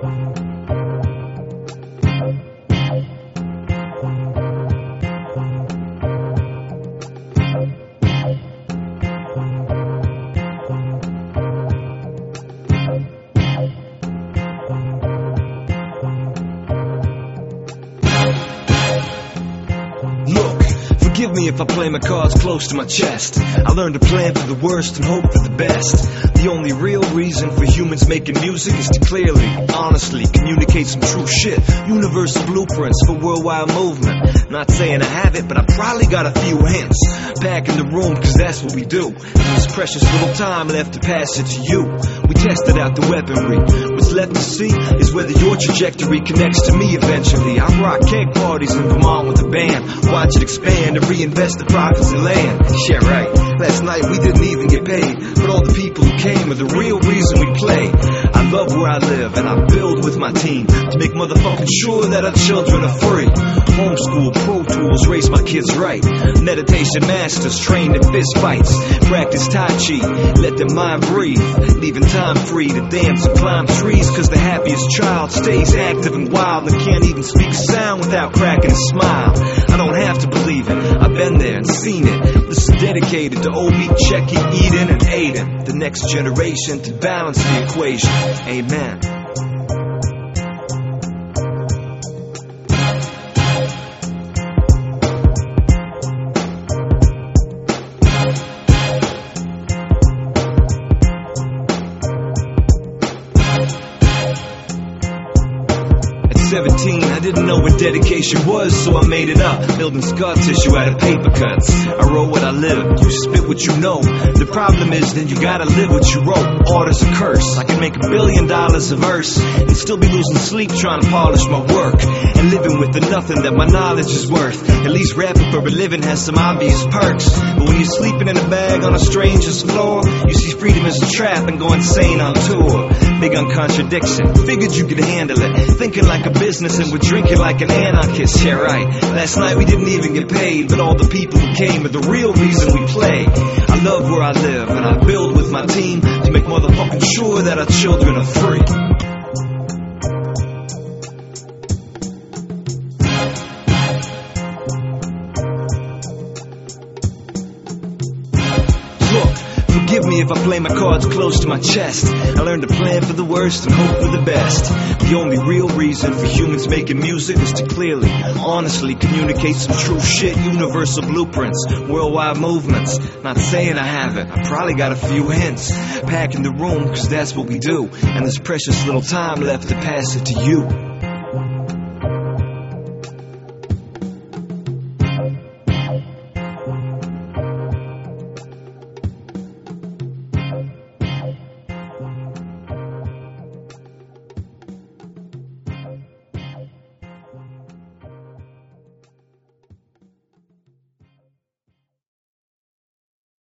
Forgive me if I play my cards close to my chest. I learned to plan for the worst and hope for the best. The only real reason for humans making music is to clearly, honestly communicate some true shit. Universal blueprints for worldwide movement. Not saying I have it, but I probably got a few hints. Back in the room, cause that's what we do. There's precious little time left to pass it to you. We tested out the weaponry. What's left to see is whether your trajectory connects to me eventually. I rock keg parties in Vermont with a band. Watch it expand and reinvest the profits in land. Yeah, right. Last night we didn't even get paid, but all the people who came are the real reason we play. I love where I live and I build with my team to make motherfucking sure that our children are free. Homeschool, Pro Tools, raise my kids right. Meditation masters trained in fist fights. Practice Tai Chi, let their mind breathe. Leaving time free to dance and climb trees. Cause the happiest child stays active and wild and can't even speak a sound without cracking a smile. I don't have to believe it, I've been there and seen it. This is dedicated to Obi, Checky, Eden, and Aiden. The next generation to balance the equation. Amen. At 17, I didn't know what dedication was, so I made it up, building scar tissue out of paper cuts. I wrote what I lived, you spit what you know. The problem is then you gotta live what you wrote. Order's a curse. I can make $1 billion a verse and still be losing sleep trying to polish my work and living with the nothing that my knowledge is worth. At least rapping for a living has some obvious perks, but when you're sleeping in a bag on a stranger's floor, you see freedom as a trap and go insane on tour. Big on contradiction, figured you could handle it. Thinking like a business and we're drinking like an anarchist. Yeah, right. Last night we didn't even get paid, but all the people who came are the real reason we play. I love where I live and I build with my team to make motherfucking sure that our children are free. Forgive me if I play my cards close to my chest. I learned to plan for the worst and hope for the best. The only real reason for humans making music is to clearly, honestly communicate some true shit. Universal blueprints, worldwide movements. Not saying I haven't, I probably got a few hints. Pack in the room, cause that's what we do. And there's precious little time left to pass it to you.